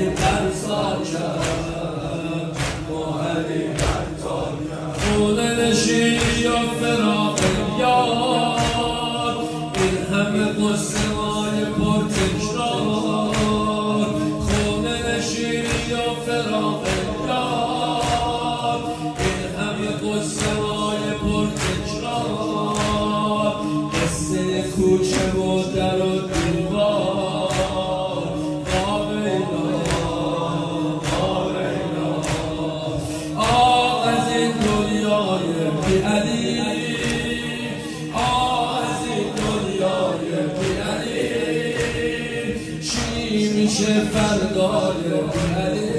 علی برزا کرد، با علی برزا کرد. خونه نشین یا فراق یار، این همه قصه های پر تکرار. خونه نشین یا فراق یار، این همه قصه های پر تکرار. قصه کوچه و در و دیوار، آویلا آویلا. آه از این دنیای بی علی، آه از این دنیای بی علی، چی میشه فردای بی علی؟